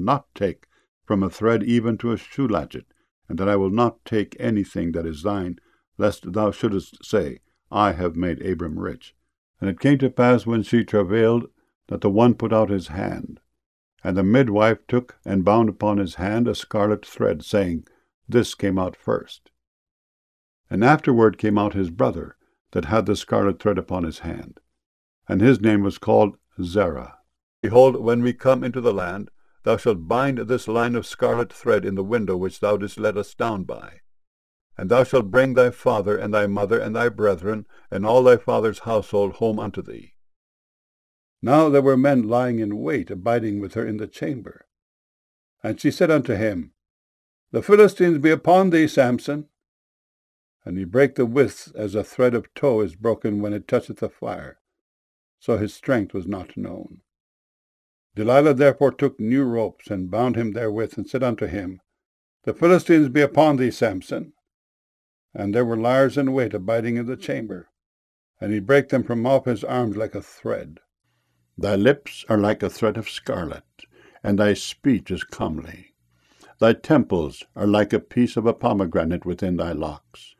not take from a thread even to a shoe latchet, and that I will not take anything that is thine, lest thou shouldest say, I have made Abram rich. And it came to pass, when she travailed, that the one put out his hand. And the midwife took and bound upon his hand a scarlet thread, saying, This came out first. And afterward came out his brother, that had the scarlet thread upon his hand. And his name was called Zerah. Behold, when we come into the land, thou shalt bind this line of scarlet thread in the window which thou didst let us down by. And thou shalt bring thy father and thy mother and thy brethren and all thy father's household home unto thee. Now there were men lying in wait, abiding with her in the chamber. And she said unto him, The Philistines be upon thee, Samson. And he brake the withs as a thread of tow is broken when it toucheth the fire. So his strength was not known. Delilah therefore took new ropes, and bound him therewith, and said unto him, The Philistines be upon thee, Samson. And there were liers in wait, abiding in the chamber. And he brake them from off his arms like a thread. Thy lips are like a thread of scarlet, and thy speech is comely. Thy temples are like a piece of a pomegranate within thy locks.